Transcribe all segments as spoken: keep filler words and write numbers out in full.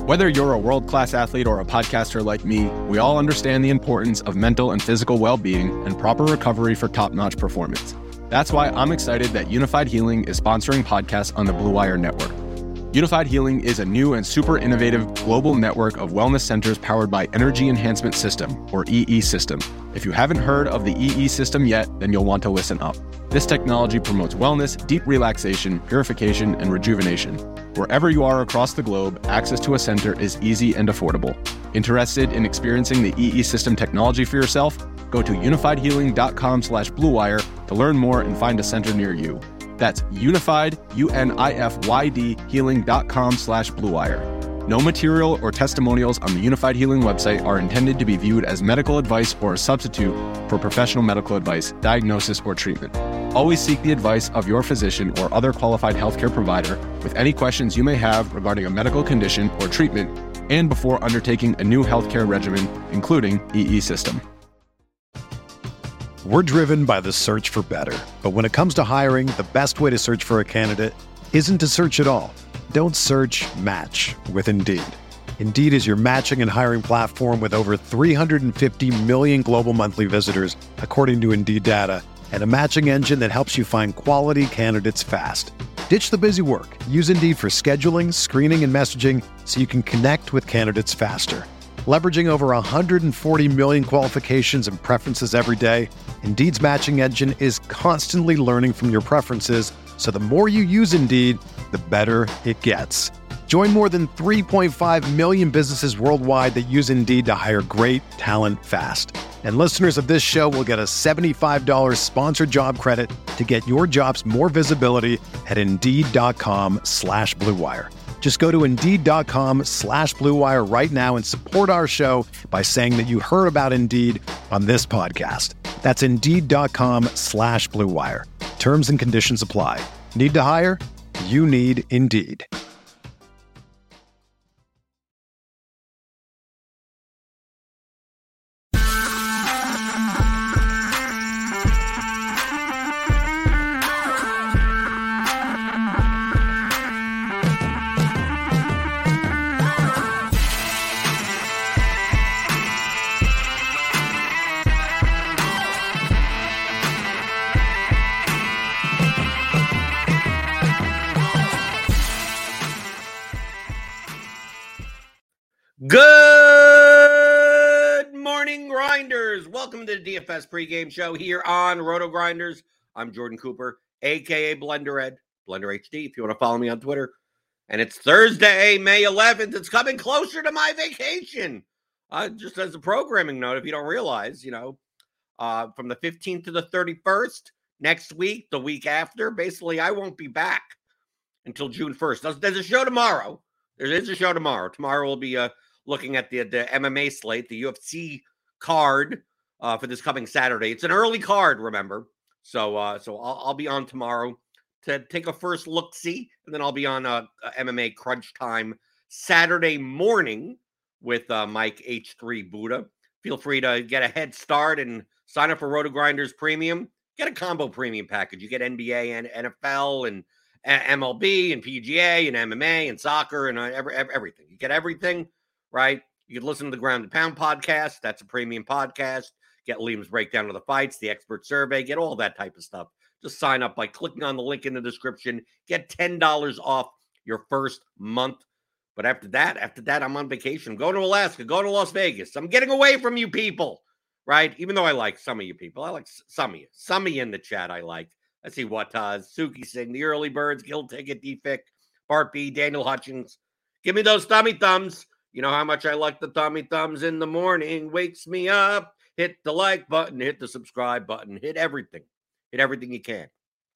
Whether you're a world-class athlete or a podcaster like me, we all understand the importance of mental and physical well-being and proper recovery for top-notch performance. That's why I'm excited that Unified Healing is sponsoring podcasts on the Blue Wire Network. Unified Healing is a new and super innovative global network of wellness centers powered by Energy Enhancement System, or E E System. If you haven't heard of the E E System yet, then you'll want to listen up. This technology promotes wellness, deep relaxation, purification, and rejuvenation. Wherever you are across the globe, access to a center is easy and affordable. Interested in experiencing the E E System technology for yourself? Go to unified healing dot com slash blue wire to learn more and find a center near you. That's unified, U N I F Y D, healing.com slash blue wire. No material or testimonials on the Unified Healing website are intended to be viewed as medical advice or a substitute for professional medical advice, diagnosis, or treatment. Always seek the advice of your physician or other qualified healthcare provider with any questions you may have regarding a medical condition or treatment and before undertaking a new healthcare regimen, including E E System. We're driven by the search for better. But when it comes to hiring, the best way to search for a candidate isn't to search at all. Don't search, match with Indeed. Indeed is your matching and hiring platform with over three hundred fifty million global monthly visitors, according to Indeed data, and a matching engine that helps you find quality candidates fast. Ditch the busy work. Use Indeed for scheduling, screening, and messaging so you can connect with candidates faster. Leveraging over one hundred forty million qualifications and preferences every day, Indeed's matching engine is constantly learning from your preferences, so the more you use Indeed, the better it gets. Join more than three point five million businesses worldwide that use Indeed to hire great talent fast. And listeners of this show will get a seventy-five dollars sponsored job credit to get your jobs more visibility at Indeed.com slash Blue Wire. Just go to Indeed.com slash Blue Wire right now and support our show by saying that you heard about Indeed on this podcast. That's Indeed.com slash Blue Wire. Terms and conditions apply. Need to hire? You need Indeed. Good morning, Grinders. Welcome to the D F S pregame show here on Roto Grinders. I'm Jordan Cooper, a k a. Blender Ed, Blender H D, if you want to follow me on Twitter. And it's Thursday, May eleventh. It's coming closer to my vacation. Uh, just as a programming note, if you don't realize, you know, uh, from the fifteenth to the thirty-first, next week, the week after, basically I won't be back until June first. There's, there's a show tomorrow. There is a show tomorrow. Tomorrow will be a looking at the, the M M A slate, the U F C card uh, for this coming Saturday. It's an early card, remember. So uh, so I'll, I'll be on tomorrow to take a first look-see, and then I'll be on uh, M M A Crunch Time Saturday morning with uh, Mike H three Buddha. Feel free to get a head start and sign up for Roto Grinders Premium. Get a combo premium package. You get N B A and N F L and M L B and P G A and M M A and soccer and every, everything. You get everything. Right? You can listen to the Ground and Pound podcast. That's a premium podcast. Get Liam's breakdown of the fights, the expert survey, get all that type of stuff. Just sign up by clicking on the link in the description. Get ten dollars off your first month. But after that, after that, I'm on vacation. I'm going to Alaska, going to Las Vegas. I'm getting away from you people, right? Even though I like some of you people. I like some of you. Some of you in the chat I like. I see Wataz, Suki Singh, the Early Birds, Guild Ticket, D F I C, Bart B, Daniel Hutchins. Give me those thummy thumbs. You know how much I like the thummy thumbs in the morning. Wakes me up. Hit the like button. Hit the subscribe button. Hit everything. Hit everything you can.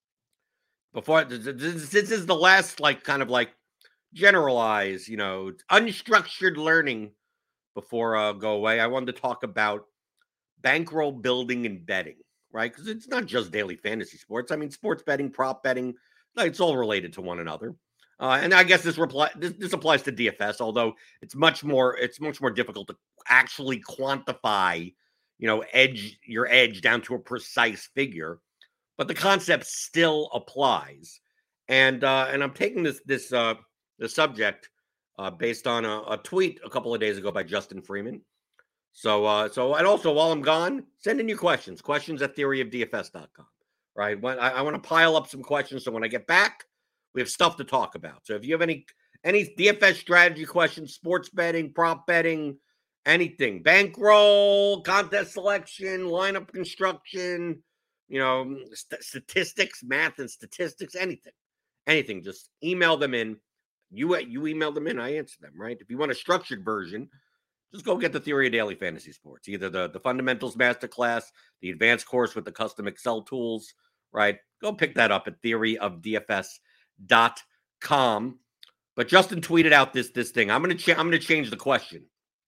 Before this, this is the last, like, kind of like generalized, you know, unstructured learning before I uh, go away. I wanted to talk about bankroll building and betting, right? Because it's not just daily fantasy sports. I mean, sports betting, prop betting, it's all related to one another. Uh, and I guess this, reply, this this applies to D F S, although it's much more it's much more difficult to actually quantify, you know, edge your edge down to a precise figure. But the concept still applies. And uh, and I'm taking this this uh, the subject uh, based on a, a tweet a couple of days ago by Justin Freeman. So, uh, so, and also while I'm gone, send in your questions, questions at theory of D F S dot com, right? When I, I want to pile up some questions. So when I get back, we have stuff to talk about. So if you have any, any D F S strategy questions, sports betting, prop betting, anything, bankroll, contest selection, lineup construction, you know, st- statistics, math and statistics, anything, anything, just email them in. You, you email them in, I answer them, right? If you want a structured version, just go get the Theory of Daily Fantasy Sports, either the, the Fundamentals Masterclass, the advanced course with the custom Excel tools, right? Go pick that up at theory of D F S dot com. But Justin tweeted out this, this thing. I'm going to ch- I'm going to change the question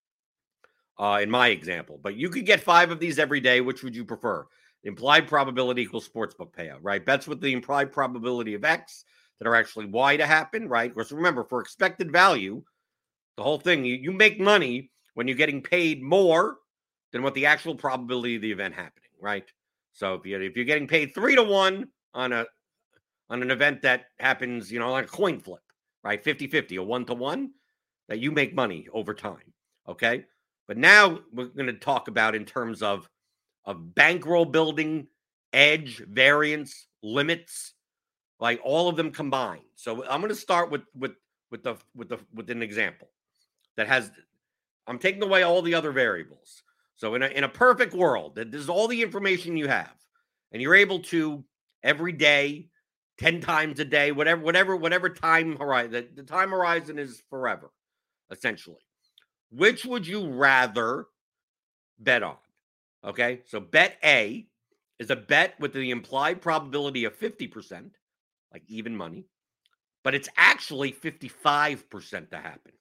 uh, in my example. But you could get five of these every day. Which would you prefer? The implied probability equals sportsbook payout, right? Bets with the implied probability of X that are actually Y to happen, right? Because remember, for expected value, the whole thing, you, you make money when you're getting paid more than what the actual probability of the event happening, right? So if you if you're getting paid three to one on a on an event that happens, you know, like a coin flip, right? fifty-fifty, a one to one, that you make money over time. Okay. But now we're going to talk about in terms of of bankroll building, edge, variance, limits, like all of them combined. So I'm going to start with with with the with the with an example that has. I'm taking away all the other variables. So in a, in a perfect world, that this is all the information you have, and you're able to every day, ten times a day, whatever, whatever, whatever time horizon, the, the time horizon is forever, essentially. Which would you rather bet on? Okay, so bet A is a bet with the implied probability of fifty percent, like even money, but it's actually fifty-five percent to happen.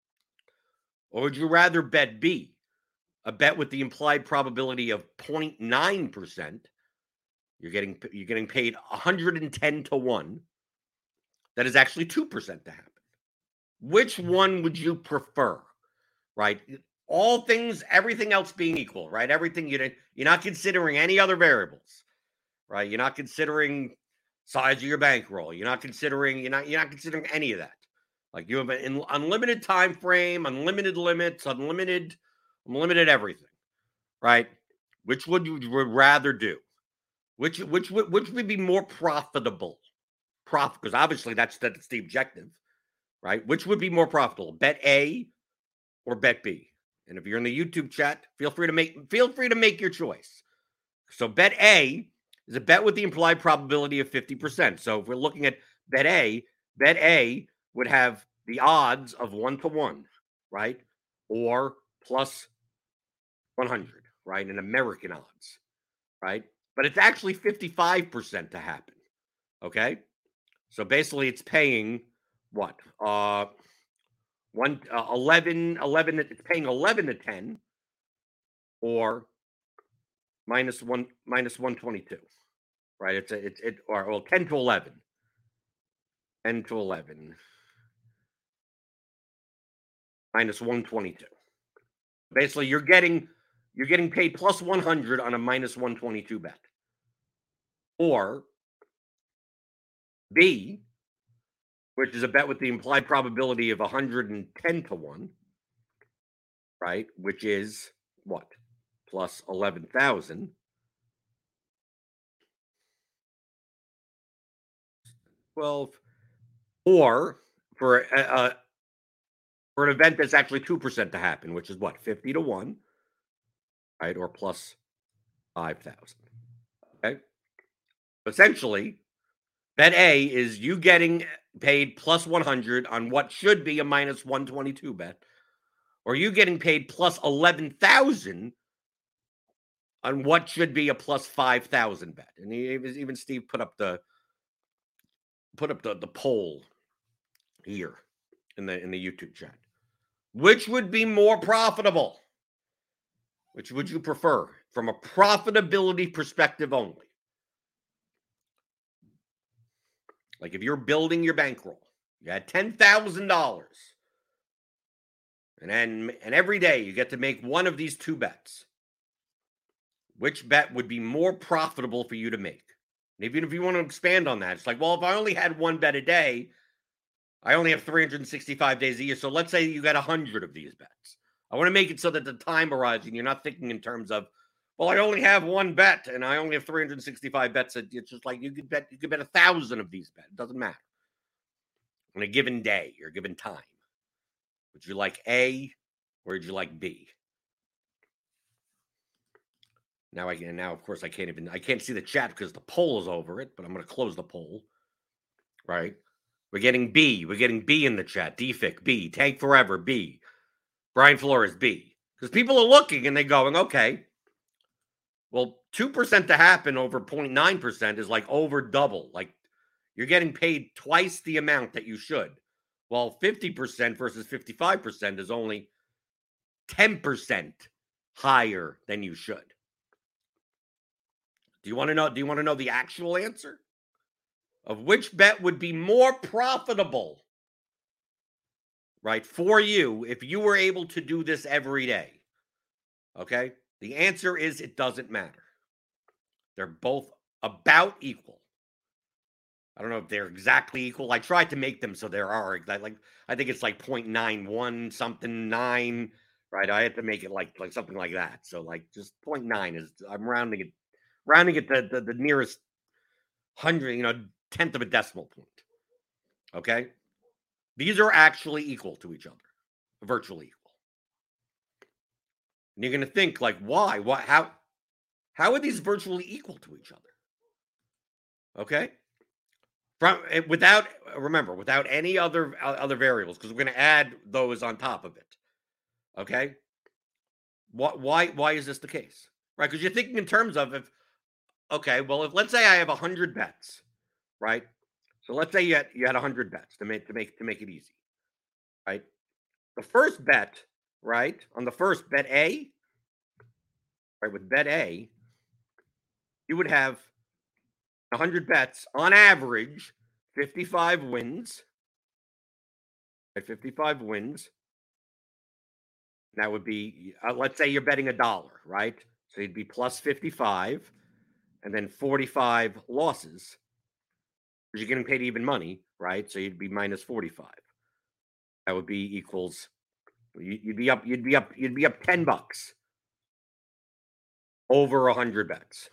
Or would you rather bet B, a bet with the implied probability of zero point nine percent? You're getting you're getting paid one hundred ten to one. That is actually two percent to happen. Which one would you prefer? Right? All things, everything else being equal, right? Everything you you're not considering any other variables, right? You're not considering size of your bankroll. You're not considering you're not you're not considering any of that. Like you have an unlimited time frame, unlimited limits, unlimited, unlimited everything, right? Which would you rather do? Which which which would be more profitable? Profit, because obviously that's that's the objective, right? Which would be more profitable? Bet A or bet B? And if you're in the YouTube chat, feel free to make feel free to make your choice. So bet A is a bet with the implied probability of fifty percent. So if we're looking at bet A, bet A would have the odds of one to one, right? Or plus one hundred, right? In American odds, right? But it's actually fifty-five percent to happen, okay? So basically it's paying what? Uh, one, uh, eleven, eleven, it's paying eleven to ten or minus one, minus one twenty-two, right? It's a, it's, it, or well, ten to eleven, ten to eleven. Minus one twenty-two. Basically, you're getting you're getting paid plus one hundred on a minus one twenty-two bet. Or B, which is a bet with the implied probability of one hundred ten to one, right? Which is what? Plus eleven thousand. twelve. Or for a, a for an event that's actually two percent to happen, which is what? fifty to one, right? Or plus five thousand. Okay. Essentially, bet A is you getting paid plus one hundred on what should be a minus one twenty-two bet, or you getting paid plus eleven thousand on what should be a plus five thousand bet. And he, even Steve put up the put up the, the poll here in the in the YouTube chat. Which would be more profitable? Which would you prefer from a profitability perspective only? Like if you're building your bankroll, you had ten thousand dollars, and then and every day you get to make one of these two bets. Which bet would be more profitable for you to make? And even if you want to expand on that, it's like, well, if I only had one bet a day, I only have three hundred sixty-five days a year. So let's say you got one hundred of these bets. I want to make it so that the time horizon, you're not thinking in terms of, well, I only have one bet and I only have three hundred sixty-five bets. It's just like you could bet, you could bet a thousand of these bets. It doesn't matter. On a given day or a given time. Would you like A or would you like B? Now I can, now of course I can't even, I can't see the chat because the poll is over it, but I'm going to close the poll. Right? We're getting B. We're getting B in the chat. D F I C, B. Tank Forever, B. Brian Flores, B. Because people are looking and they're going, okay, well, two percent to happen over zero point nine percent is like over double. Like you're getting paid twice the amount that you should. While fifty percent versus fifty-five percent is only ten percent higher than you should. Do you want to know? Do you want to know the actual answer of which bet would be more profitable, right, for you if you were able to do this every day? Okay? The answer is it doesn't matter. They're both about equal. I don't know if they're exactly equal. I tried to make them so there are like I think it's like zero point nine one something nine, right? I had to make it like like something like that. So like just zero point nine is I'm rounding it rounding it to the, the nearest hundred, you know, tenth of a decimal point. Okay? These are actually equal to each other. Virtually equal. And you're going to think like why? Why how how are these virtually equal to each other? Okay? From without remember, without any other other variables, because we're going to add those on top of it. Okay? Why why why is this the case? Right? Because you're thinking in terms of if okay, well, if let's say I have a hundred bets, right? So let's say you had you had a hundred bets to make to make to make it easy, right? The first bet, right? On the first bet A, right? With bet A, you would have a hundred bets on average, fifty-five wins. At fifty-five wins, that would be uh, let's say you're betting a dollar, right? So you'd be plus fifty-five. And then forty-five losses, because you're getting paid even money, right? So you'd be minus forty-five. That would be equals, you'd be up, you'd be up, you'd be up ten bucks over a hundred bets.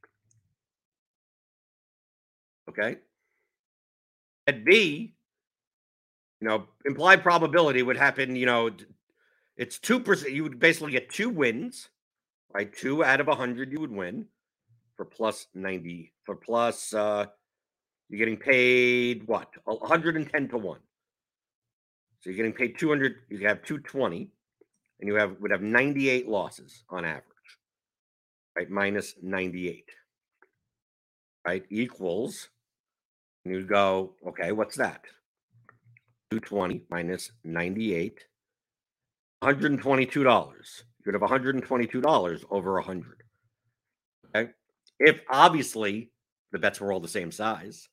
Okay. At B, you know, implied probability would happen, you know, it's two percent. You would basically get two wins, right? Two out of a hundred you would win. For plus ninety, for plus, uh, you're getting paid what? one hundred ten to one. So you're getting paid two hundred, you have two twenty, and you have would have ninety-eight losses on average, right? Minus ninety-eight, right? Equals, and you go, okay, what's that? two twenty minus ninety-eight, one hundred twenty-two dollars. You would have one hundred twenty-two dollars over one hundred. Okay? If obviously the bets were all the same size,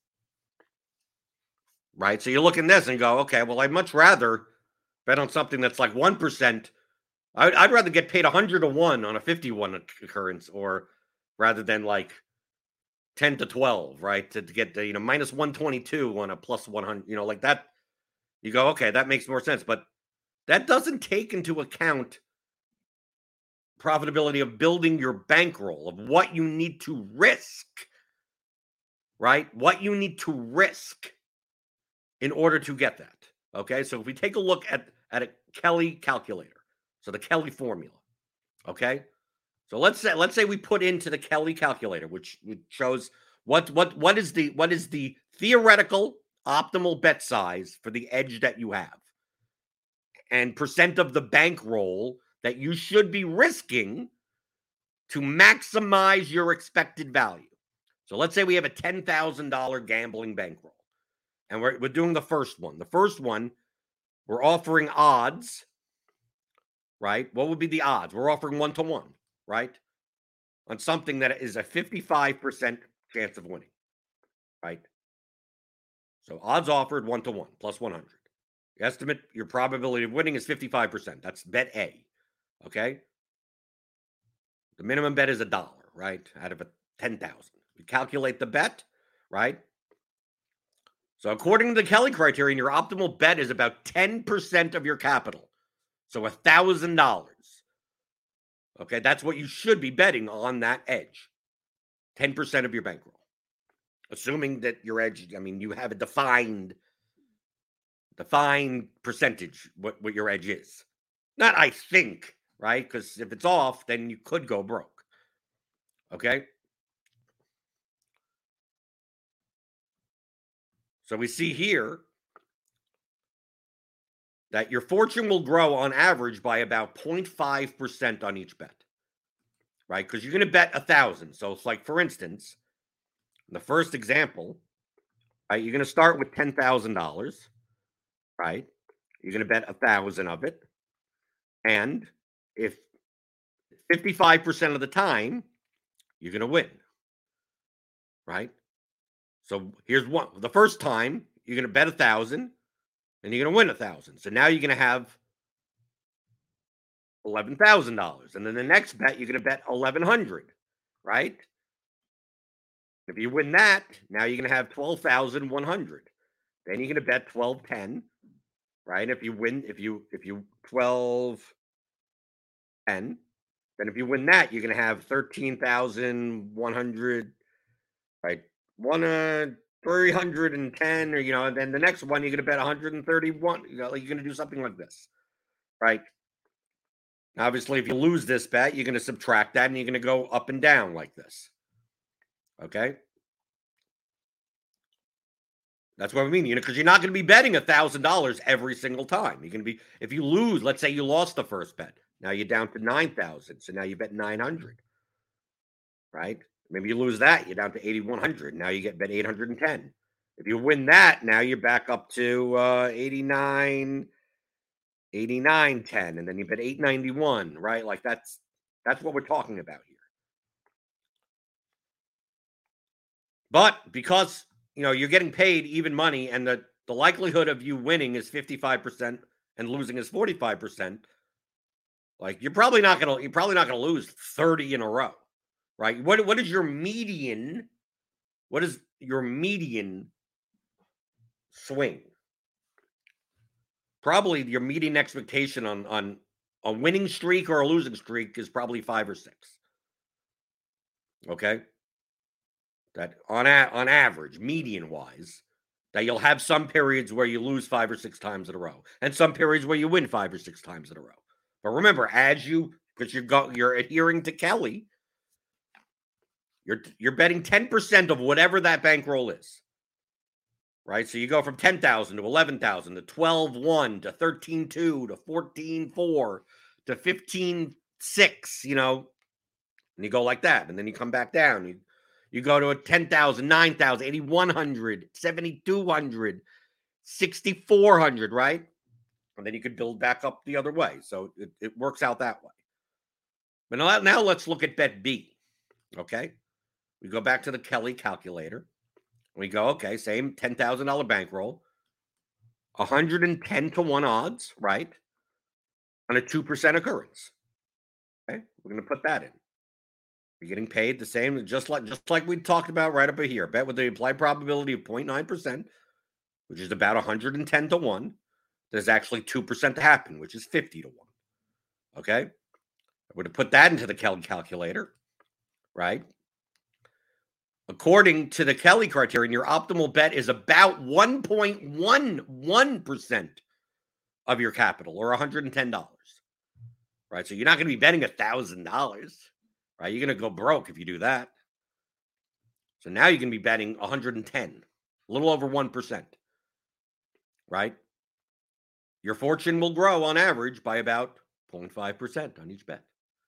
right? So you look at this and go, okay, well, I'd much rather bet on something that's like one percent. I'd, I'd rather get paid one hundred to one on a fifty-one occurrence, or rather than like ten to twelve, right? To, to get the, you know, minus one twenty-two on a plus one hundred, you know, like that. You go, okay, that makes more sense. But that doesn't take into account profitability of building your bankroll, of what you need to risk, right? What you need to risk in order to get that. Okay, so if we take a look at, at a Kelly calculator, so the Kelly formula, okay? So let's say let's say we put into the Kelly calculator, which, which shows what what what is the what is the theoretical optimal bet size for the edge that you have, and percent of the bankroll that you should be risking to maximize your expected value. So let's say we have a ten thousand dollars gambling bankroll, and we're, we're doing the first one. The first one, we're offering odds, right? What would be the odds? We're offering one to one, right? On something that is a fifty-five percent chance of winning, right? So odds offered one to one, plus one hundred. Estimate your probability of winning is fifty-five percent. That's bet A. Okay. The minimum bet is a dollar, right? Out of a ten thousand. We calculate the bet, right? So according to the Kelly criterion, your optimal bet is about ten percent of your capital. So one thousand dollars. Okay, that's what you should be betting on that edge. ten percent of your bankroll. Assuming that your edge, I mean, you have a defined, defined percentage, what, what your edge is. Not I think, right? Because if it's off, then you could go broke. Okay? So we see here that your fortune will grow on average by about zero point five percent on each bet, right? Because you're going to bet one thousand. So it's like, for instance, the first example, right? You're going to start with ten thousand dollars, right? You're going to bet one thousand of it. And if fifty-five percent of the time, you're going to win, right? So here's one. The first time, you're going to bet one thousand and you're going to win one thousand. So now you're going to have eleven thousand dollars. And then the next bet, you're going to bet eleven hundred, right? If you win that, now you're going to have twelve thousand one hundred. Then you're going to bet twelve ten, right? If you win, if you, if you twelve ten, then if you win that, you're going to have thirteen thousand one hundred, right? One, uh, three hundred ten, or, you know, and then the next one, you're going to bet one hundred thirty-one. You know, you're going to do something like this, right? Obviously, if you lose this bet, you're going to subtract that and you're going to go up and down like this. Okay? That's what I mean, you know, because you're not going to be betting one thousand dollars every single time. You're going to be, if you lose, let's say you lost the first bet. Now you're down to nine thousand. So now you bet nine hundred, right? Maybe you lose that, you're down to eighty-one hundred. Now you get bet eight hundred ten. If you win that, now you're back up to uh, eighty-nine, eighty-nine ten, and then you bet eight ninety-one, right? Like that's that's what we're talking about here. But because, you know, you're getting paid even money and the, the likelihood of you winning is fifty-five percent and losing is forty-five percent, like you're probably not going to you're probably not going to lose thirty in a row. Right? What, what is your median? What is your median swing? Probably your median expectation on, on a winning streak or a losing streak is probably five or six. Okay? That on, a, on average, median-wise, that you'll have some periods where you lose five or six times in a row, and some periods where you win five or six times in a row. But remember, as you, because you're, go, you're adhering to Kelly, You're, you're betting ten percent of whatever that bankroll is, right? So you go from ten thousand to eleven thousand to twelve one to thirteen two to fourteen four to fifteen six, you know, and you go like that. And then you come back down. You, you go to a ten thousand, nine thousand, eighty-one hundred, seventy-two hundred, sixty-four hundred, right? And then you could build back up the other way. So it, it works out that way. But now, now let's look at bet B, okay? We go back to the Kelly calculator. We go, okay, same ten thousand dollars bankroll, one hundred ten to one odds, right? On a two percent occurrence. Okay, we're going to put that in. You're getting paid the same, just like just like we talked about right up here. Bet with the implied probability of zero point nine percent, which is about one hundred ten to one. There's actually two percent to happen, which is fifty to one. Okay? We're going to put that into the Kelly calculator, right? According to the Kelly criterion, your optimal bet is about one point one one percent of your capital, or one hundred ten dollars, right? So you're not going to be betting one thousand dollars, right? You're going to go broke if you do that. So now you're going to be betting one hundred ten, a little over one percent, right? Your fortune will grow on average by about zero point five percent on each bet,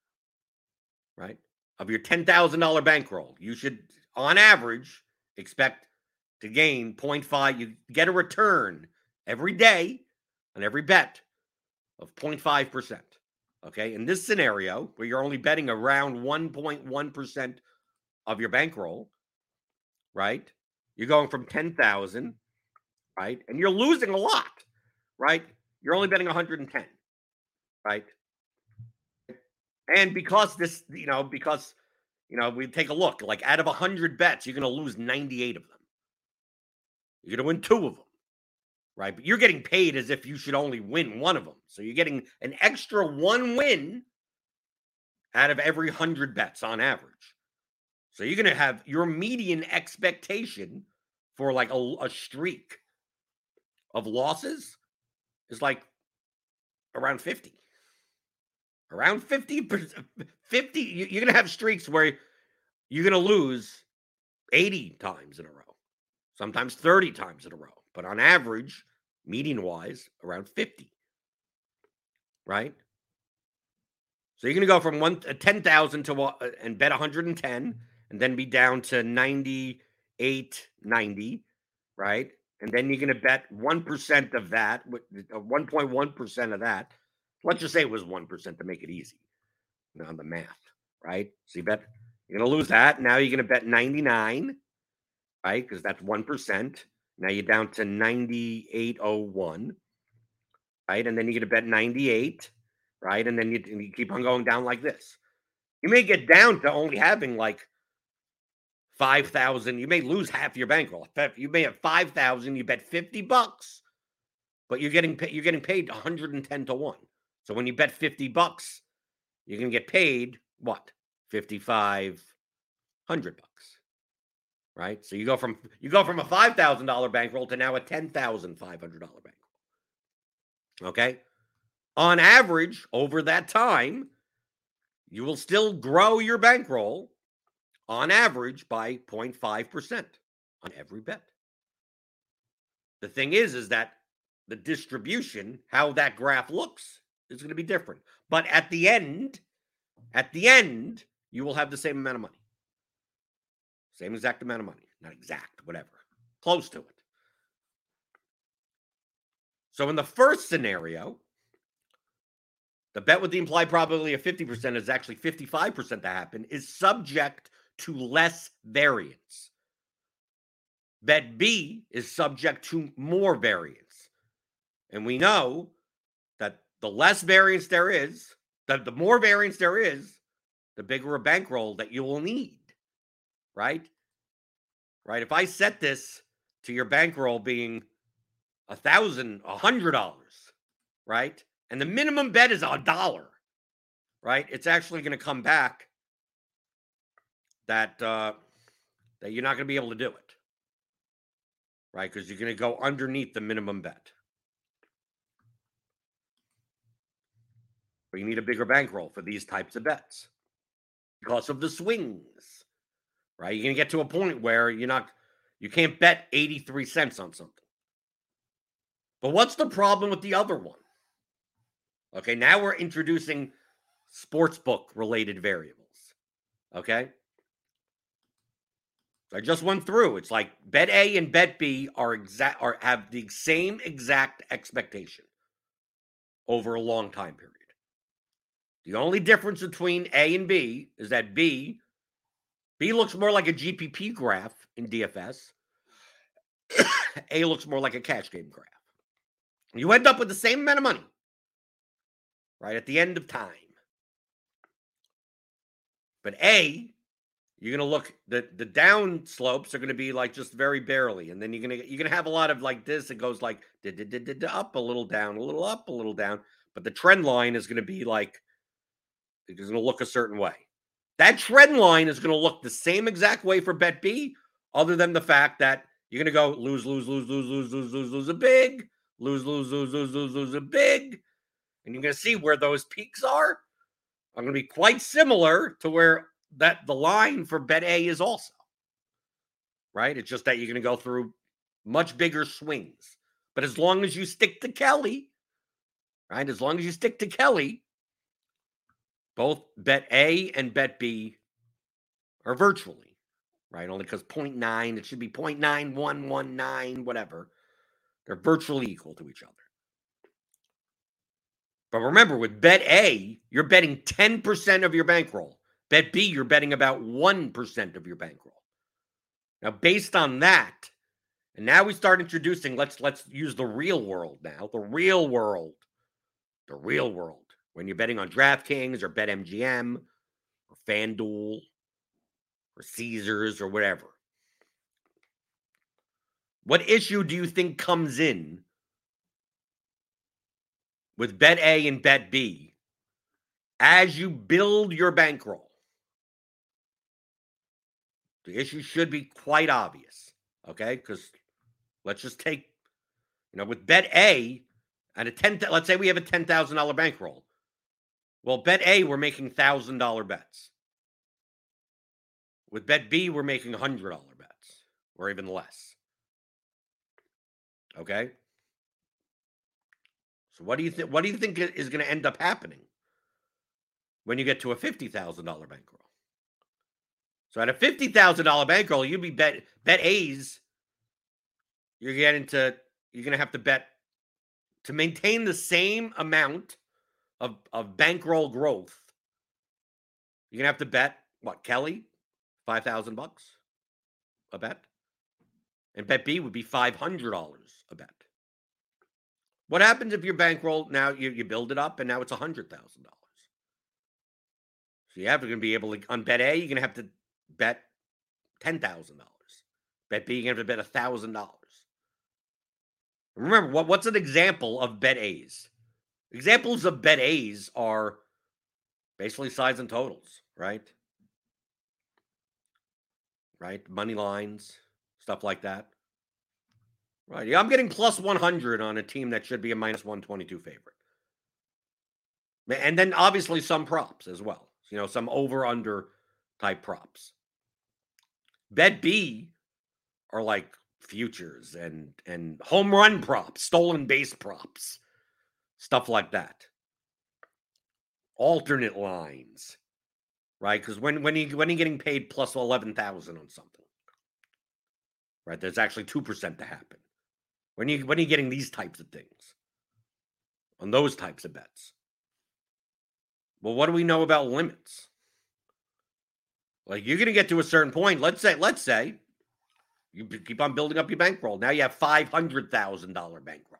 right? Of your ten thousand dollars bankroll, you should, on average, expect to gain zero point five. You get a return every day on every bet of zero point five percent. Okay. In this scenario, where you're only betting around one point one percent of your bankroll, right? You're going from ten thousand, right? And you're losing a lot, right? You're only betting one hundred ten, right? And because this, you know, because, you know, we take a look, like out of one hundred bets, you're going to lose ninety-eight of them. You're going to win two of them, right? But you're getting paid as if you should only win one of them. So you're getting an extra one win out of every one hundred bets on average. So you're going to have your median expectation for like a, a streak of losses is like around fifty. Around fifty, fifty, you're going to have streaks where you're going to lose eighty times in a row, sometimes thirty times in a row. But on average, median-wise, around fifty, right? So you're going to go from one uh, ten thousand to uh, and bet one hundred ten, and then be down to ninety-eight ninety, right? And then you're going to bet one percent of that, one point one percent of that. Let's just say it was one percent to make it easy on the math, right? So you bet you're going to lose that. Now you're going to bet ninety-nine, right? Because that's one percent. Now you're down to ninety-eight oh one, right? And then you're going to bet ninety-eight, right? And then you, and you keep on going down like this. You may get down to only having like five thousand. You may lose half your bankroll. You may have five thousand. You bet fifty bucks, but you're getting paid, you're getting paid one hundred ten to one. So when you bet fifty bucks, you're going to get paid what? fifty-five hundred bucks. Right? So you go from you go from a five thousand dollars bankroll to now a ten thousand five hundred dollars bankroll. Okay? On average, over that time, you will still grow your bankroll on average by zero point five percent on every bet. The thing is, is that the distribution, how that graph looks, is going to be different. But at the end, at the end, you will have the same amount of money. Same exact amount of money. Not exact, whatever. Close to it. So in the first scenario, the bet with the implied probability of fifty percent is actually fifty-five percent to happen, is subject to less variance. Bet B is subject to more variance. And we know that the less variance there is, that the more variance there is, the bigger a bankroll that you will need, right? Right? If I set this to your bankroll being a thousand, a hundred dollars, right? And the minimum bet is a dollar, right? It's actually going to come back that uh, that you're not going to be able to do it, right? Because you're going to go underneath the minimum bet. But you need a bigger bankroll for these types of bets because of the swings, right? You're going to get to a point where you're not, you can't bet eighty-three cents on something. But what's the problem with the other one? Okay, now we're introducing sportsbook related variables. Okay. I just went through. It's like bet A and bet B are exact are have the same exact expectation over a long time period. The only difference between A and B is that B, B looks more like a G P P graph in D F S. A looks more like a cash game graph. You end up with the same amount of money, right, at the end of time. But A, you're going to look, the, the down slopes are going to be like just very barely. And then you're going to you're going to have a lot of like this. It goes like up a little down, a little up, a little down. But the trend line is going to be like, it's going to look a certain way. That trend line is going to look the same exact way for bet B, other than the fact that you're going to go lose, lose, lose, lose, lose, lose, lose, lose a big, lose, lose, lose, lose, lose, lose a big. And you're going to see where those peaks are. Are going to be quite similar to where that the line for bet A is also. Right? It's just that you're going to go through much bigger swings. But as long as you stick to Kelly, right? As long as you stick to Kelly, both bet A and bet B are virtually, right? Only because zero point nine, it should be zero point nine one one nine, whatever. They're virtually equal to each other. But remember, with bet A, you're betting ten percent of your bankroll. Bet B, you're betting about one percent of your bankroll. Now, based on that, and now we start introducing, let's let's use the real world now, the real world, the real world. When you're betting on DraftKings or BetMGM or FanDuel or Caesars or whatever. What issue do you think comes in with bet A and bet B as you build your bankroll? The issue should be quite obvious, okay? Because let's just take, you know, with bet A and a ten, let's say we have a ten thousand dollars bankroll. Well, bet A, we're making one thousand dollars bets. With bet B, we're making one hundred dollars bets or even less. Okay? So what do you think what do you think is going to end up happening when you get to a fifty thousand dollars bankroll? So at a fifty thousand dollars bankroll, you'd be bet bet A's. You're getting to you're going to have to bet to maintain the same amount of, of bankroll growth. You're going to have to bet what, Kelly? five thousand bucks a bet. And bet B would be five hundred dollars a bet. What happens if your bankroll now you, you build it up and now it's one hundred thousand dollars? So you have to be able to, on bet A, you're going to have to bet ten thousand dollars. Bet B, you're going to have to bet one thousand dollars. Remember, what, what's an example of bet A's? Examples of bet A's are basically sides and totals, right? Right? Money lines, stuff like that. Right. Yeah, I'm getting plus one hundred on a team that should be a minus one twenty-two favorite. And then obviously some props as well. You know, some over-under type props. Bet B are like futures and, and home run props, stolen base props, stuff like that. Alternate lines, right? Because when when you when you're getting paid plus eleven thousand on something, right? There's actually two percent to happen. When you when you're getting these types of things, on those types of bets. Well, what do we know about limits? Like you're going to get to a certain point. Let's say, let's say, you keep on building up your bankroll. Now you have five hundred thousand dollars bankroll.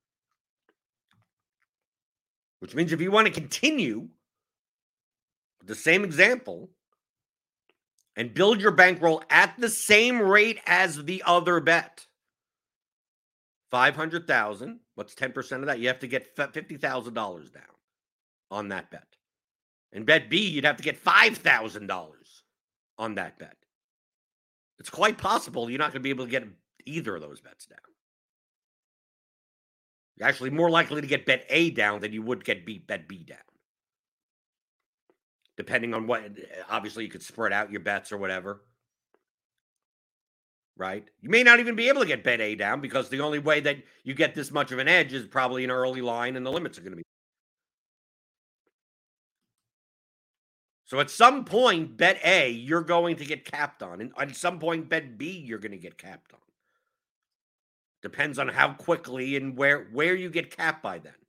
Which means if you want to continue with the same example and build your bankroll at the same rate as the other bet, five hundred thousand dollars, what's ten percent of that? You have to get fifty thousand dollars down on that bet. And bet B, you'd have to get five thousand dollars on that bet. It's quite possible you're not going to be able to get either of those bets down. You're actually more likely to get bet A down than you would get B, bet B down. Depending on what, obviously you could spread out your bets or whatever. Right? You may not even be able to get bet A down because the only way that you get this much of an edge is probably an early line and the limits are going to be. So at some point, bet A, you're going to get capped on. And at some point, bet B, you're going to get capped on. Depends on how quickly and where, where you get capped by then.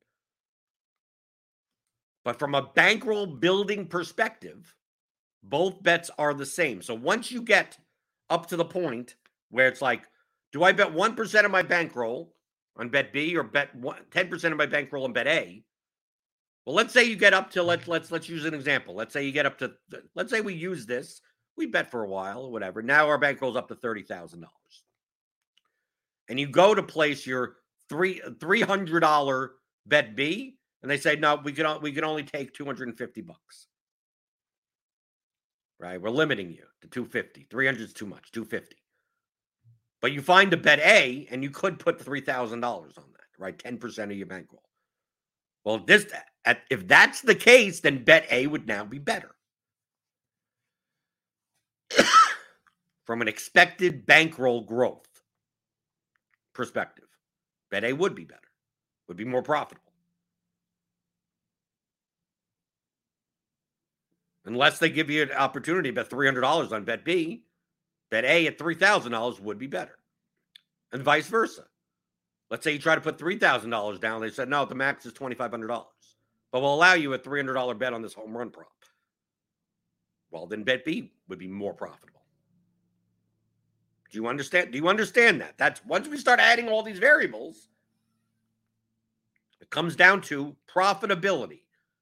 But from a bankroll building perspective, both bets are the same. So once you get up to the point where it's like, do I bet one percent of my bankroll on bet B or bet ten percent of my bankroll on bet A? Well, let's say you get up to, let's, let's, let's use an example. Let's say you get up to, let's say we use this. We bet for a while or whatever. Now our bankroll's up to thirty thousand dollars. And you go to place your three, $300 bet B, and they say, no, we can, we can only take two hundred fifty bucks. Right? We're limiting you to two hundred fifty. three hundred is too much, two hundred fifty. But you find a bet A, and you could put three thousand dollars on that, right? ten percent of your bankroll. Well, this if that's the case, then bet A would now be better. From an expected bankroll growth perspective, bet A would be better, would be more profitable. Unless they give you an opportunity to bet three hundred dollars on bet B, bet A at three thousand dollars would be better. And vice versa. Let's say you try to put three thousand dollars down. They said, no, the max is twenty-five hundred dollars. But we'll allow you a three hundred dollars bet on this home run prop. Well, then bet B would be more profitable. Do you understand? Do you understand that? That's once we start adding all these variables, it comes down to profitability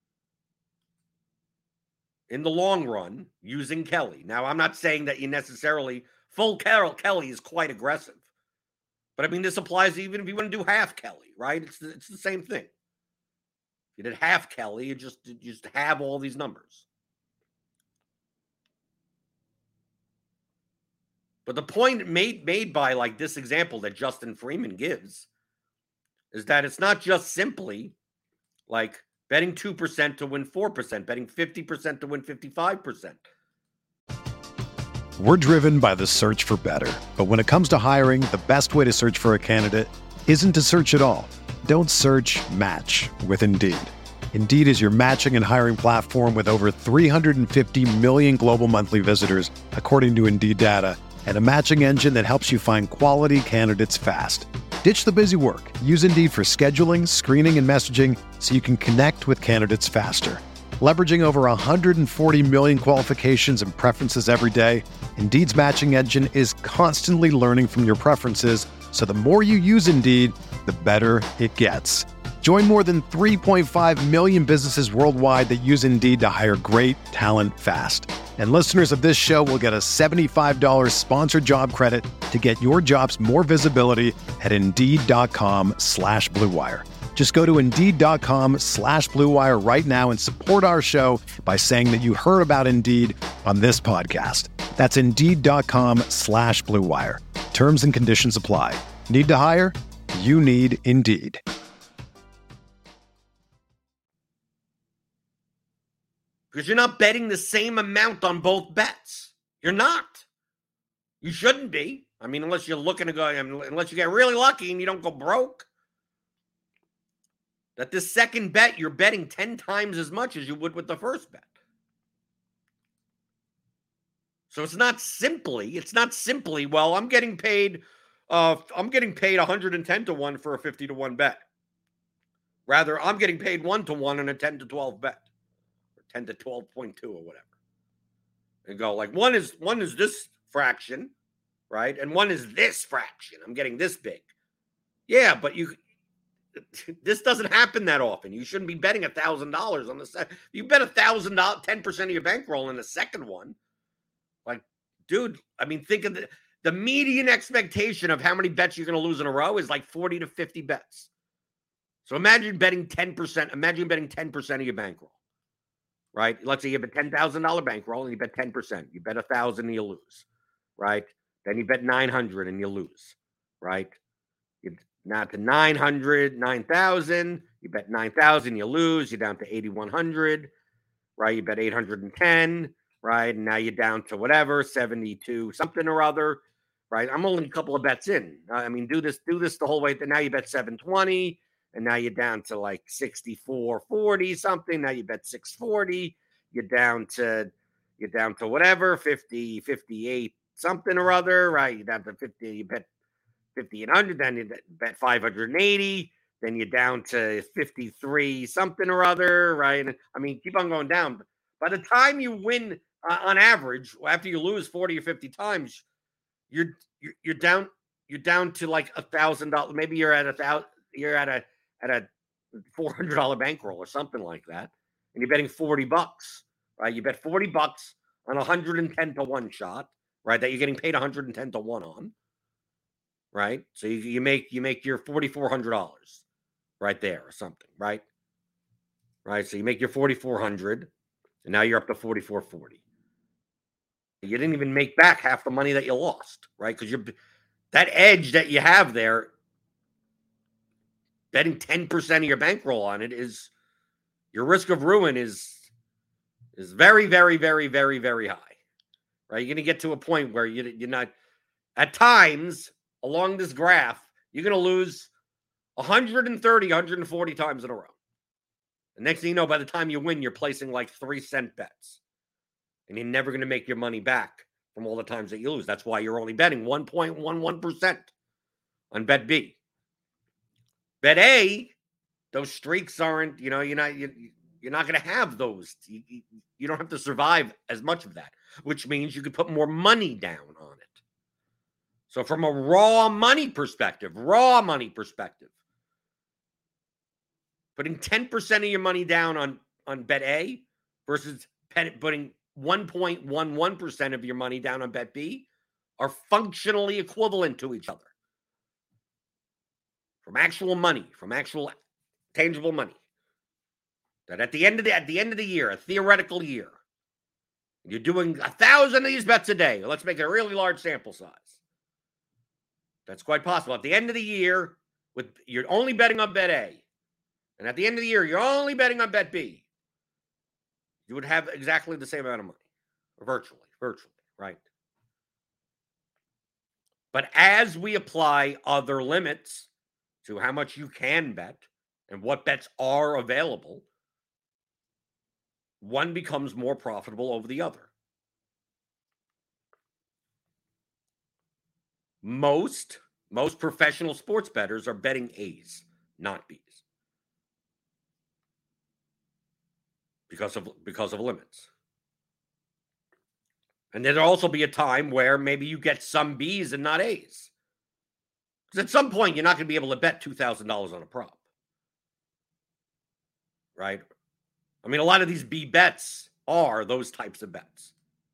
in the long run using Kelly. Now, I'm not saying that you necessarily full Carol Kelly is quite aggressive. But I mean, this applies even if you want to do half Kelly, right? It's the, it's the same thing. If you did half Kelly, you just, you just have all these numbers. But the point made, made by like this example that Justin Freeman gives is that it's not just simply like betting two percent to win four percent, betting fifty percent to win fifty-five percent. We're driven by the search for better. But when it comes to hiring, the best way to search for a candidate isn't to search at all. Don't search, match with Indeed. Indeed is your matching and hiring platform with over three hundred fifty million global monthly visitors, according to Indeed data, and a matching engine that helps you find quality candidates fast. Ditch the busy work. Use Indeed for scheduling, screening, and messaging so you can connect with candidates faster. Leveraging over one hundred forty million qualifications and preferences every day, Indeed's matching engine is constantly learning from your preferences, so the more you use Indeed, the better it gets. Join more than three point five million businesses worldwide that use Indeed to hire great talent fast. And listeners of this show will get a seventy-five dollars sponsored job credit to get your jobs more visibility at Indeed.com slash Blue Wire. Just go to Indeed.com slash Blue Wire right now and support our show by saying that you heard about Indeed on this podcast. That's Indeed.com slash Blue Wire. Terms and conditions apply. Need to hire? You need Indeed. Because you're not betting the same amount on both bets. You're not. You shouldn't be. I mean, unless you're looking to go, unless you get really lucky and you don't go broke. That this second bet, you're betting ten times as much as you would with the first bet. So it's not simply, it's not simply, well, I'm getting paid, uh, I'm getting paid one hundred ten to one for a fifty to one bet. Rather, I'm getting paid one to one on a ten to twelve bet. Or ten to twelve point two or whatever. And go like, one is, one is this fraction, right? And one is this fraction. I'm getting this big. Yeah, but you... This doesn't happen that often. You shouldn't be betting a thousand dollars on the set. You bet a thousand dollars, ten percent of your bankroll in the second one. Like, dude, I mean, think of the the median expectation of how many bets you're going to lose in a row is like forty to fifty bets. So imagine betting ten percent. Imagine betting ten percent of your bankroll, right? Let's say you have a ten thousand dollars bankroll and you bet ten percent. You bet a thousand and you lose, right? Then you bet nine hundred and you lose, right? You Now to nine hundred, nine thousand, you bet nine thousand, you lose, you're down to eighty-one hundred, right? You bet eight hundred ten, right? And now you're down to whatever, seventy-two, something or other, right? I'm only a couple of bets in. I mean, do this, do this the whole way. Now you bet seven twenty, and now you're down to like sixty-four forty something. Now you bet six forty, you're down to, you're down to whatever, fifty, fifty-eight something or other, right? You're down to fifty, you bet fifty-eight hundred, then you bet five hundred eighty, then you're down to fifty-three something or other, right? I mean, keep on going down. By the time you win, uh, on average, after you lose forty or fifty times, you're you're, you're down you're down to like a thousand dollars. Maybe you're at a thousand. You're at a at a four hundred dollar bankroll or something like that, and you're betting forty bucks, right? You bet forty bucks on a hundred and ten to one shot, right? That you're getting paid a hundred and ten to one on. Right, so you, you make you make your forty-four hundred dollars right there or something, right? Right, so you make your forty-four hundred, and now you're up to forty-four forty. You didn't even make back half the money that you lost, right? Because you're that edge that you have there, betting ten percent of your bankroll on it is your risk of ruin is is very, very, very, very, very high, right? You're going to get to a point where you you're not at times. Along this graph, you're going to lose one hundred thirty, one hundred forty times in a row. The next thing you know, by the time you win, you're placing like three cent bets. And you're never going to make your money back from all the times that you lose. That's why you're only betting one point one one percent on bet B. Bet A, those streaks aren't, you know, you're not, you, you're not going to have those. You, you don't have to survive as much of that, which means you could put more money down on it. So from a raw money perspective, raw money perspective, putting ten percent of your money down on, on bet A versus putting one point one one percent of your money down on bet B are functionally equivalent to each other. from actual money, from actual tangible money, that at the end of the at the end of the year, a theoretical year, you're doing a thousand of these bets a day. Let's make it a really large sample size. That's quite possible. At the end of the year, with you're only betting on bet A, and at the end of the year, you're only betting on bet B, you would have exactly the same amount of money, or virtually, virtually, right? But as we apply other limits to how much you can bet and what bets are available, one becomes more profitable over the other. Most, most professional sports bettors are betting A's, not B's. Because of, because of limits. And there'll also be a time where maybe you get some B's and not A's. Because at some point, you're not going to be able to bet two thousand dollars on a prop. Right? I mean, a lot of these B bets are those types of bets.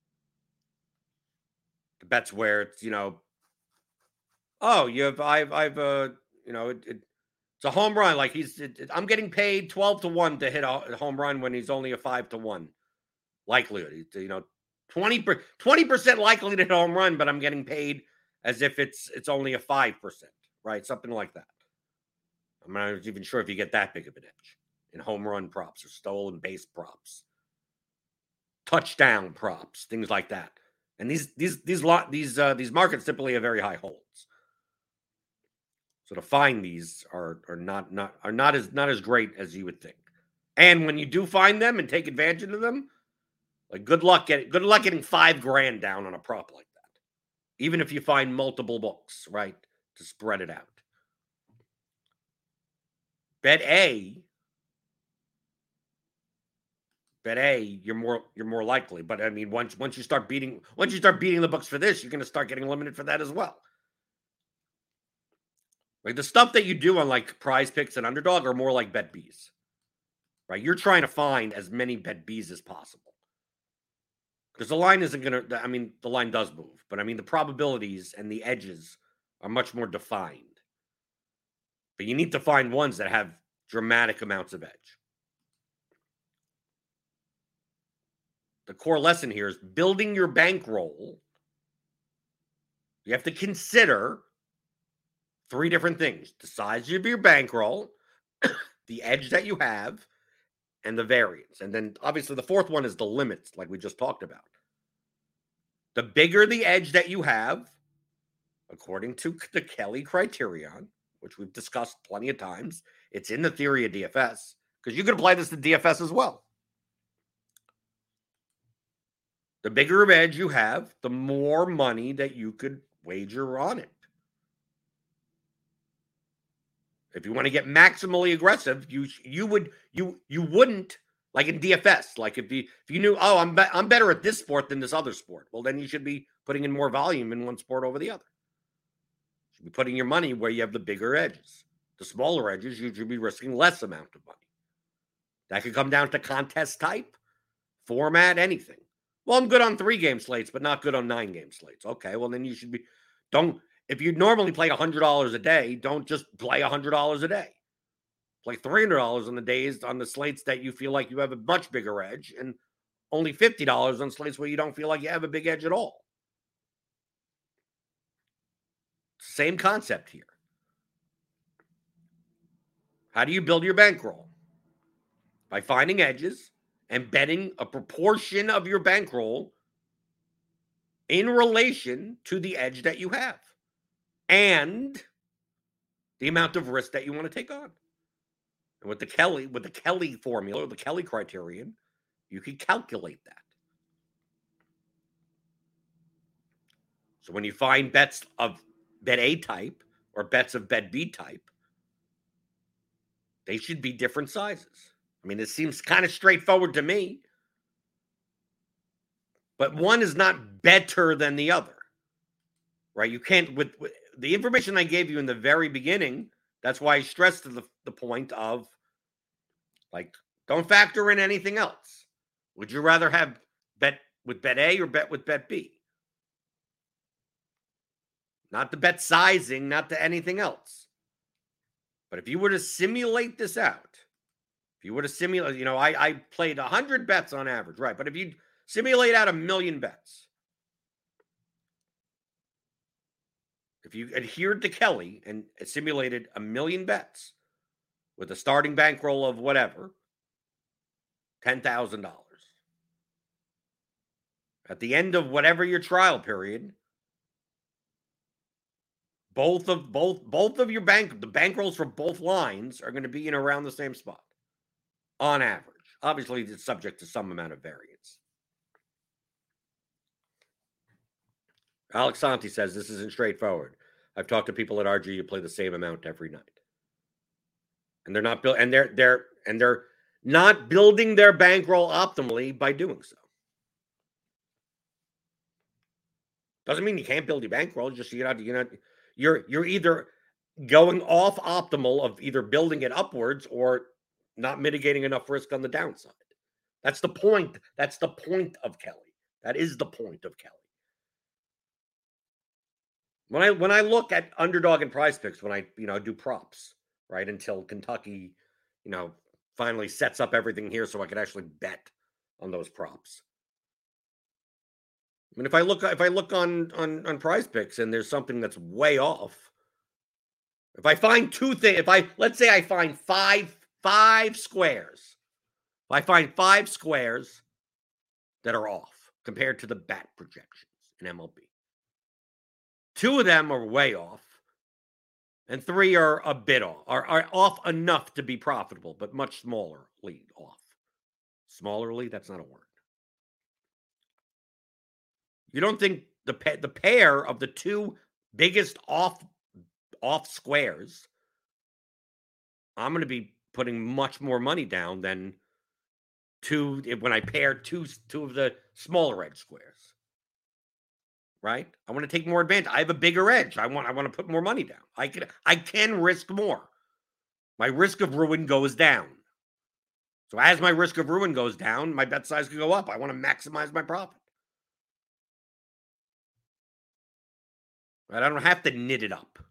The bets where it's, you know, oh, you have, I've, I've, uh, you know, it, it, it's a home run. Like he's, it, it, I'm getting paid twelve to one to hit a, a home run when he's only a five to one likelihood. You know, twenty percent likely to hit a home run, but I'm getting paid as if it's, it's only a five percent, right? Something like that. I'm not even sure if you get that big of an edge in home run props or stolen base props, touchdown props, things like that. And these, these, these, lot, these, uh, these markets typically have very high holds. So to find these are are not not are not as not as great as you would think. And when you do find them and take advantage of them, like good luck getting good luck getting five grand down on a prop like that. Even if you find multiple books, right, to spread it out. Bet A, bet A, you're more you're more likely. But I mean, once once you start beating once you start beating the books for this, you're going to start getting limited for that as well. Like the stuff that you do on like Prize Picks and Underdog are more like bet B's, right? You're trying to find as many bet B's as possible because the line isn't going to, I mean, the line does move, but I mean, the probabilities and the edges are much more defined, but you need to find ones that have dramatic amounts of edge. The core lesson here is building your bankroll. You have to consider three different things: the size of your bankroll, the edge that you have, and the variance. And then obviously the fourth one is the limits, like we just talked about. The bigger the edge that you have, according to the Kelly criterion, which we've discussed plenty of times, it's in the theory of D F S, because you can apply this to D F S as well. The bigger of edge you have, the more money that you could wager on it. If you want to get maximally aggressive, you you would you you wouldn't, like in D F S. Like if you if you knew, oh, I'm be- I'm better at this sport than this other sport. Well, then you should be putting in more volume in one sport over the other. You should be putting your money where you have the bigger edges. The smaller edges, you should be risking less amount of money. That could come down to contest type, format, anything. Well, I'm good on three game slates, but not good on nine game slates. Okay, well then you should be don't. If you normally play one hundred dollars a day, don't just play one hundred dollars a day. Play three hundred dollars on the days on the slates that you feel like you have a much bigger edge, and only fifty dollars on slates where you don't feel like you have a big edge at all. Same concept here. How do you build your bankroll? By finding edges and betting a proportion of your bankroll in relation to the edge that you have and the amount of risk that you want to take on. And with the Kelly, with the Kelly formula, or the Kelly criterion, you can calculate that. So when you find bets of bet A type or bets of bet B type, they should be different sizes. I mean, it seems kind of straightforward to me. But one is not better than the other, right? You can't, with, with the information I gave you in the very beginning, that's why I stressed the, the point of, like, don't factor in anything else. Would you rather have bet with bet A or bet with bet B? Not the bet sizing, not the anything else. But if you were to simulate this out, if you were to simulate, you know, I, I played one hundred bets on average, right? But if you simulate out a million bets, if you adhered to Kelly and simulated a million bets with a starting bankroll of whatever, ten thousand dollars. At the end of whatever your trial period, both of both both of your bank the bankrolls for both lines are going to be in around the same spot on average. Obviously, it's subject to some amount of variance. Alex Santi says this isn't straightforward. I've talked to people at R G who play the same amount every night, and they're not built, and they're they're and they're not building their bankroll optimally by doing so. Doesn't mean you can't build your bankroll. Just you're not, you're not, you're you're either going off optimal of either building it upwards or not mitigating enough risk on the downside. That's the point. That's the point of Kelly. That is the point of Kelly. When I when I look at underdog and prize picks, when I you know do props, right, until Kentucky, you know, finally sets up everything here so I could actually bet on those props. I mean, if I look if I look on on on prize picks and there's something that's way off, if I find two things, if I let's say I find five five squares, if I find five squares that are off compared to the bat projections in M L B, two of them are way off, and three are a bit off, are, are off enough to be profitable, but much smallerly off. Smallerly, that's not a word. You don't think the pa- the pair of the two biggest off off squares, I'm going to be putting much more money down than two when I pair two two of the smaller edge squares. Right? I want to take more advantage. I have a bigger edge. I want I want to put more money down. I can I can risk more. My risk of ruin goes down. So as my risk of ruin goes down, my bet size can go up. I want to maximize my profit. Right? I don't have to knit it up.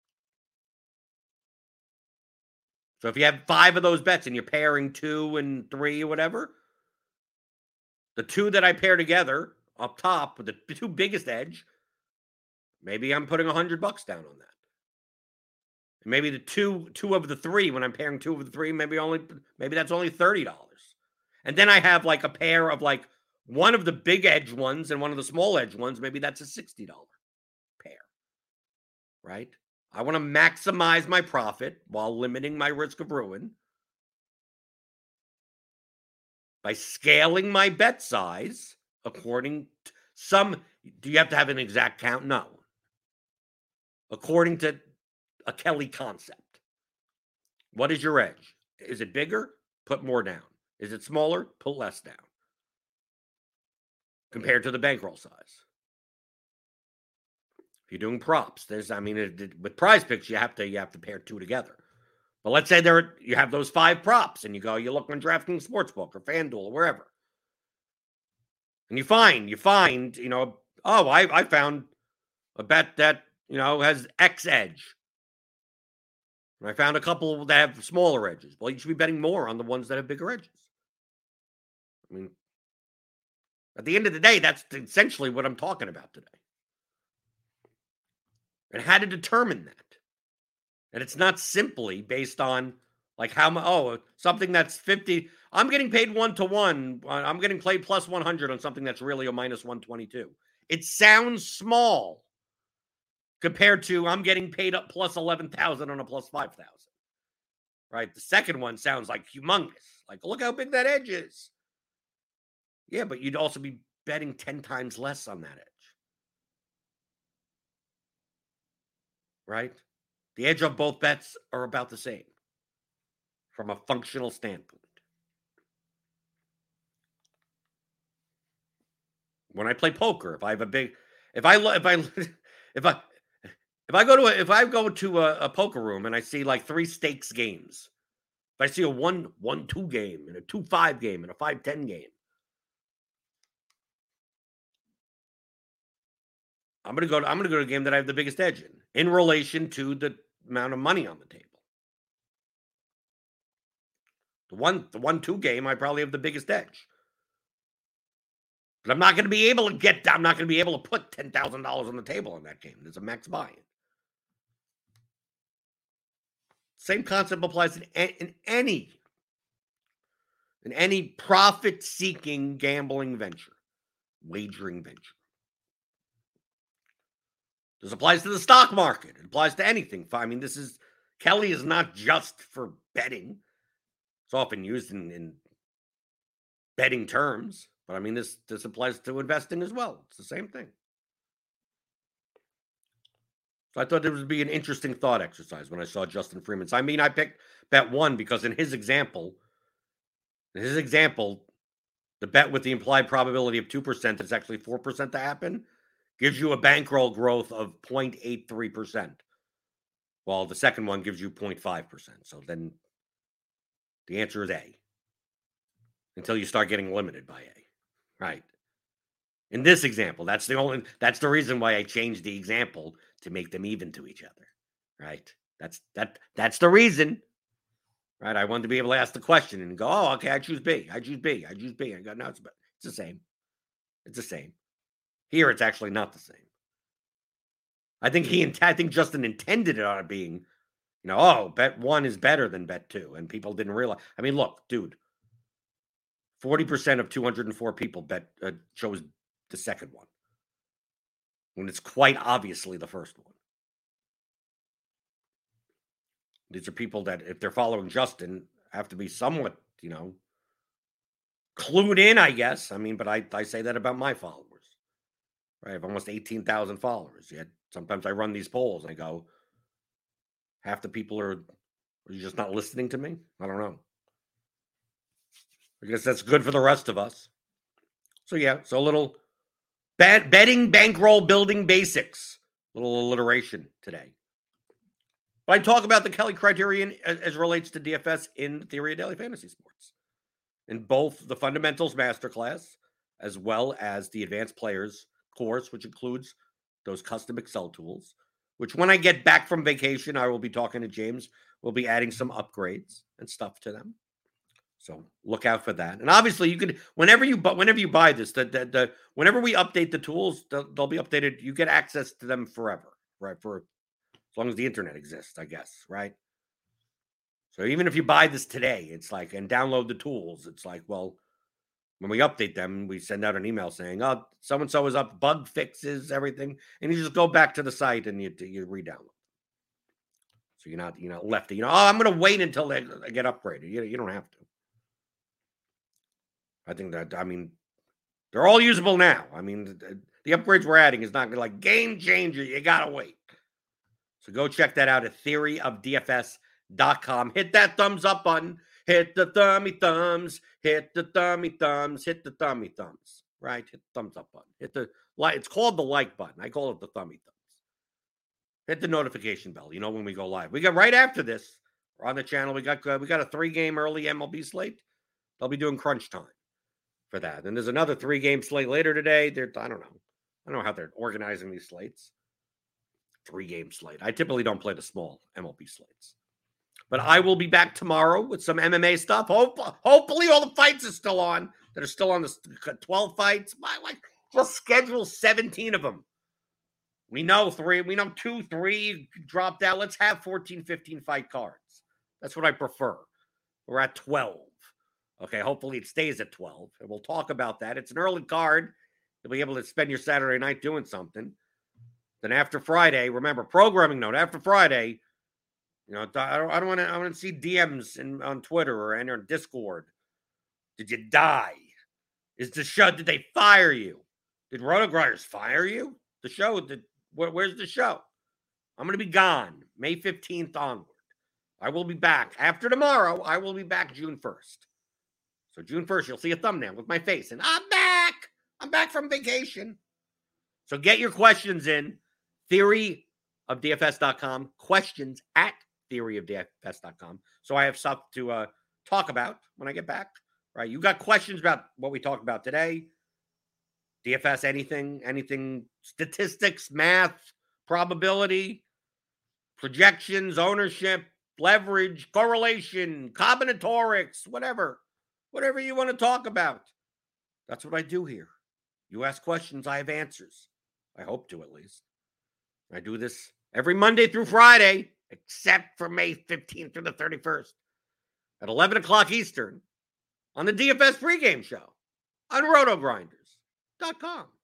So if you have five of those bets and you're pairing two and three or whatever, the two that I pair together up top with the two biggest edge, maybe I'm putting a hundred bucks down on that. And maybe the two two of the three, when I'm pairing two of the three, maybe only maybe that's only thirty dollars. And then I have like a pair of like one of the big edge ones and one of the small edge ones. Maybe that's a sixty dollars pair. Right? I want to maximize my profit while limiting my risk of ruin by scaling my bet size according to some. Do you have to have an exact count? No. According to a Kelly concept. What is your edge? Is it bigger? Put more down. Is it smaller? Put less down. Compared to the bankroll size. If you're doing props, there's, I mean, it, it, with prize picks, you have to, you have to pair two together. But let's say there, you have those five props and you go, you look on DraftKings Sportsbook or FanDuel or wherever. And you find, you find, you know, oh, I, I found a bet that, you know, has X edge. And I found a couple that have smaller edges. Well, you should be betting more on the ones that have bigger edges. I mean, at the end of the day, that's essentially what I'm talking about today. And how to determine that. And it's not simply based on like how much, oh, something that's fifty. I'm getting paid one to one. I'm getting played plus one hundred on something that's really a minus one twenty-two. It sounds small compared to I'm getting paid up plus eleven thousand on a plus five thousand. Right? The second one sounds like humongous. Like, look how big that edge is. Yeah, but you'd also be betting ten times less on that edge. Right? The edge of both bets are about the same from a functional standpoint. When I play poker, if I have a big, if I if I if I if I go to a, if I go to a, a poker room and I see like three stakes games, if I see a one one two game and a two five game and a five ten game, I'm gonna go. To, I'm gonna go to a game that I have the biggest edge in, in relation to the amount of money on the table. The one, the one two game, I probably have the biggest edge. But I'm not going to be able to get, I'm not going to be able to put ten thousand dollars on the table in that game. There's a max buy-in. Same concept applies in, in any, in any profit-seeking gambling venture, wagering venture. This applies to the stock market. It applies to anything. I mean, this is, Kelly is not just for betting. It's often used in, in betting terms, but I mean, this, this applies to investing as well. It's the same thing. So I thought it would be an interesting thought exercise when I saw Justin Freeman's. I mean, I picked bet one because in his example, in his example, the bet with the implied probability of two percent is actually four percent to happen, gives you a bankroll growth of zero point eight three percent, while the second one gives you zero point five percent. So then the answer is A, until you start getting limited by A, right? In this example, that's the only, that's the reason why I changed the example to make them even to each other, right? That's, that, that's the reason, right? I wanted to be able to ask the question and go, oh, okay, I choose B, I choose B, I choose B. I go, no, it's, it's the same. It's the same. Here, it's actually not the same. I think he, I think Justin intended it on being, you know, oh, bet one is better than bet two. And people didn't realize. I mean, look, dude, forty percent of two hundred four people bet uh, chose the second one, when it's quite obviously the first one. These are people that, if they're following Justin, have to be somewhat, you know, clued in, I guess. I mean, but I, I say that about my followers. Right? I have almost eighteen thousand followers. Yet sometimes I run these polls and I go, half the people are, are you just not listening to me? I don't know. I guess that's good for the rest of us. So yeah, so a little bet, betting, bankroll, building basics. A little alliteration today. But I talk about the Kelly criterion as, as relates to D F S in the Theory of Daily Fantasy Sports. In both the Fundamentals Masterclass as well as the Advanced Players course, which includes those custom Excel tools, which when I get back from vacation, I will be talking to James. We'll be adding some upgrades and stuff to them. So look out for that. And obviously you can, whenever you, but whenever you buy this, the, the, the, whenever we update the tools, they'll, they'll be updated. You get access to them forever, right? For as long as the internet exists, I guess, right? So even if you buy this today, it's like, and download the tools, it's like, well, when we update them, we send out an email saying, oh, so-and-so is up, bug fixes, everything. And you just go back to the site and you, you re-download. So you're not, you're not left, you know, oh, I'm going to wait until they, they get upgraded. You, you don't have to. I think that, I mean, they're all usable now. I mean, the, the upgrades we're adding is not going to like game changer. You got to wait. So go check that out at theory of D F S dot com. Hit that thumbs up button. Hit the thummy thumbs. Hit the thummy thumbs. Hit the thummy thumbs. Right? Hit the thumbs up button. Hit the like. It's called the like button. I call it the thummy thumbs. Hit the notification bell. You know when we go live. We got right after this. We're on the channel. We got uh, we got a three game early M L B slate. They'll be doing crunch time for that. And there's another three game slate later today. They're I don't know. I don't know how they're organizing these slates. Three game slate. I typically don't play the small M L B slates. But I will be back tomorrow with some M M A stuff. Hope, hopefully all the fights are still on. That are still on the twelve fights. Why, like, just schedule seventeen of them. We know three. We know two, three dropped out. Let's have fourteen, fifteen fight cards. That's what I prefer. We're at twelve. Okay, hopefully it stays at twelve. And we'll talk about that. It's an early card. You'll be able to spend your Saturday night doing something. Then after Friday, remember, programming note, after Friday, you know, I don't, I don't want to. I want to see D Ms in, on Twitter or in our Discord. Did you die? Is the show? Did they fire you? Did RotoGrinders fire you? The show. Did where, where's the show? I'm going to be gone May fifteenth onward. I will be back after tomorrow. I will be back June first. So June first, you'll see a thumbnail with my face, and I'm back. I'm back from vacation. So get your questions in. theory of D F S dot com. Questions at theory of D F S dot com. So I have stuff to uh, talk about when I get back. Right? You got questions about what we talked about today? D F S, anything, anything, statistics, math, probability, projections, ownership, leverage, correlation, combinatorics, whatever. Whatever you want to talk about. That's what I do here. You ask questions, I have answers. I hope to, at least. I do this every Monday through Friday, except for May fifteenth through the thirty-first at eleven o'clock Eastern on the D F S pregame show on roto grinders dot com.